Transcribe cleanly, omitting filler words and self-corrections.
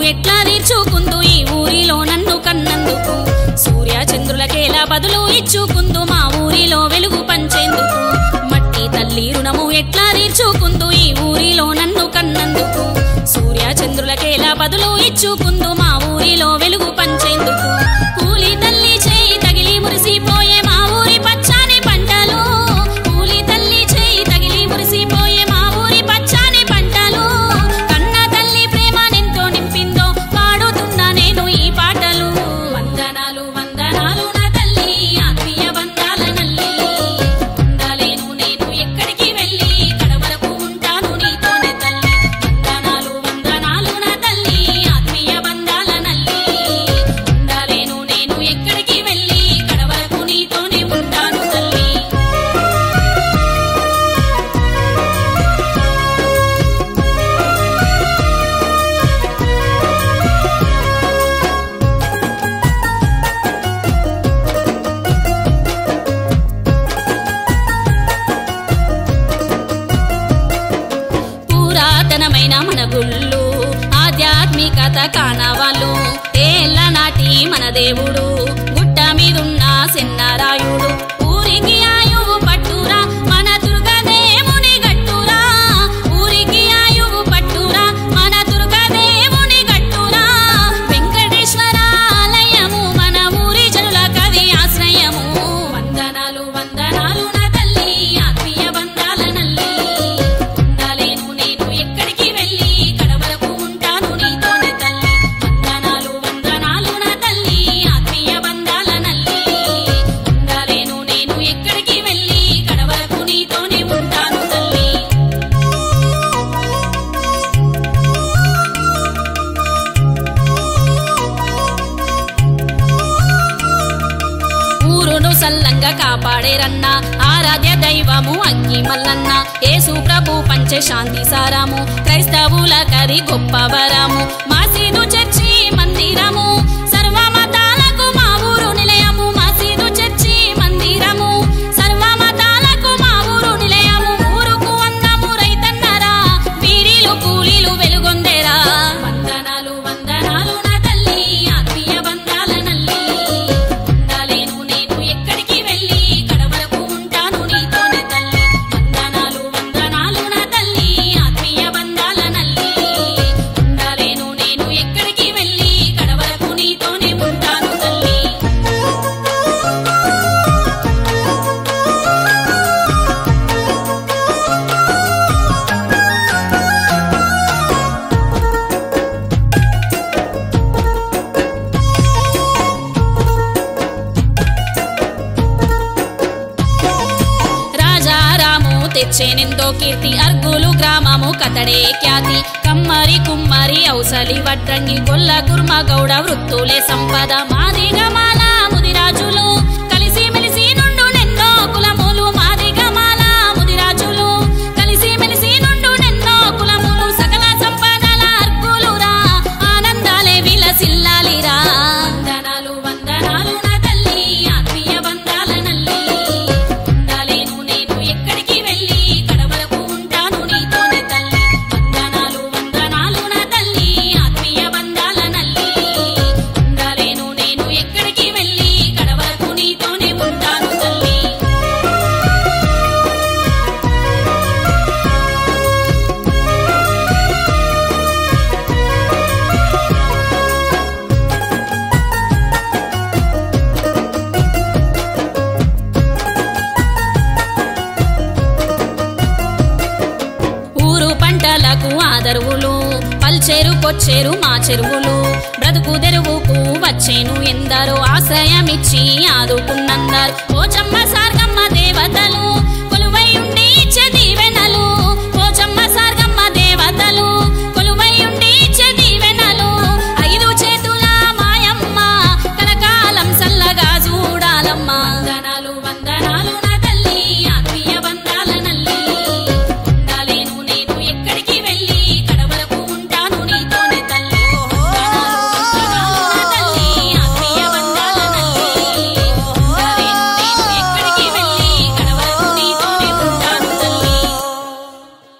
ఎట్లా తీర్చుకుందు ఈ ఊరిలో నన్ను కన్నందుకు సూర్య చంద్రులకేలా బదులు ఇచ్చుకుందు మా ఊరిలో వెలుగు పంచేందుకు మట్టి తల్లి రుణము ఎట్లా తీర్చుకుందు ఈ ఊరిలో నన్ను కన్నందుకు సూర్య చంద్రులకేలా బదులు ఇచ్చుకుందు మా ఊరిలో వెలుగు పంచేందుకు కూలి తల్లి చేయి తగిలి మురిసిపోయే మా ఊరి పచ్చాని పంటలు కూలి తల్లి చేయి తగిలి మురిసిపోయే మా ఊరి పచ్చాని పంటలు కన్న తల్లి ప్రేమ నెంతో నింపిందో పాడుతున్నా నేను ఈ పాటలు వందనాలు వందనాలు నా తల్లి ఆత్మీయ బంధాల నల్లి ఉండలేను నేను ఎక్కడికి వెళ్ళి కడవరకు ఉంటాను నీతోనే తల్లి వందనాలు వందనాలు నా తల్లి ఆత్మీయ బంధాల నల్లి ఉండలేను నేను ఎక్కడికి వెళ్ళి కడవరకు నీతోనే ఉంటాను తల్లి పురాతనమైన మన గుళ్ళు ఆధ్యాత్మికత కానవాళ్ళు ఏళ్ళ నాటి మన దేవుడు గుట్ట మీదున్న సెన్నారాయుడు ఊరికి ఆయువు పట్టురా మన దుర్గదేవుని గట్టురా ఊరికి ఆయువు పట్టురా మన దుర్గదేవుని గట్టురా వెంకటేశ్వర ఆలయము మన ఊరి జనుల కది ఆశ్రయము వందనాలు వందనాలు నా తల్లి ఆత్మీయ బంధాల నల్లి ఉండలేను నేను ఎక్కడికి వెళ్ళి కడవరకు ఉంటాను నీతోనే తల్లి వందనాలు వందనాలు నా తల్లి ఆత్మీయ బంధాల నల్లి ఉండలేను నేను ఎక్కడికి వెళ్ళి కడవరకు నీతోనే ఉంటాను తల్లి ఊరును సల్లంగా కాపాడేరన్న ఆరాధ్య దైవము అగ్గి మల్లన్న యేసు ప్రభు పంచే శాంతి సారము క్రైస్తవుల కది గొప్ప వరము మసీదు చర్చి మందిరము సర్వ మతాలకు మా ఊరు నిలయము మసీదు చర్చి మందిరము సర్వ మతాలకు మా ఊరు నిలయము ఊరుకు అందము రైతన్నరా వీరిలు కూలీలు వెలుగొందేరా వందనాలు వందనాలు నా తల్లి ఆత్మీయ బంధాల నల్లి ఉండలేను నేను ఎక్కడికి వెళ్ళి కడవరకు ఉంటాను నీతోనే తల్లి వందనాలు వందనాలు నా తల్లి ఆత్మీయ బంధాల నల్లి ఉండలేను నేను ఎక్కడికి వెళ్ళి కడవరకు నీతోనే ఉంటాను తల్లి రాజారాము తెచ్చేనెంతో కీర్తి అర్గులు గ్రామము కతడే ఖ్యాతి కమ్మరి కుమ్మరి ఔసలి వడ్రంగి గొల్ల కుర్మ గౌడ వృత్తులే సంపద మాదిగమాల ముదిరాజులు కలిసి మెలిసి నుండు నెన్నో కులములు మాదిగమాల ముదిరాజులు కలిసి మెలిసి నుండు నెన్నో కులములు సకల సంపదల అర్గులురా ఆనందాలే విలసిల్లాలిరా వందనాలు వందనాలు నా తల్లి ఆత్మీయ బంధాల నల్లి ఉండలేను నేను ఎక్కడికి వెళ్ళి కడవరకు ఉంటాను నీతోనే తల్లి వందనాలు వందనాలు నా తల్లి ఆత్మీయ బంధాల నల్లి ఉండలేను నేను ఎక్కడికి వెళ్ళి కడవరకు నీతోనే ఉంటాను తల్లి ఊరు పంటలకు ఆదరువులు పల్చేరు కొచ్చేరు మా చెరువులు బ్రతుకు తెరువుకు వచ్చేను ఎందరో ఆశ్రయమిచ్చి ఆదుకున్నందరు పోచమ్మ సార్గమ్మ దేవత